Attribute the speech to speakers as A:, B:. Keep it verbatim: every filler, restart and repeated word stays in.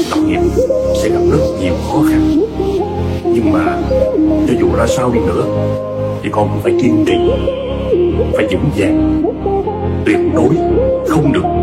A: lập nghiệp sẽ gặp rất nhiều khó khăn. Nhưng mà cho dù ra sao đi nữa thì con cũng phải kiên trì, phải vững vàng, tuyệt đối không được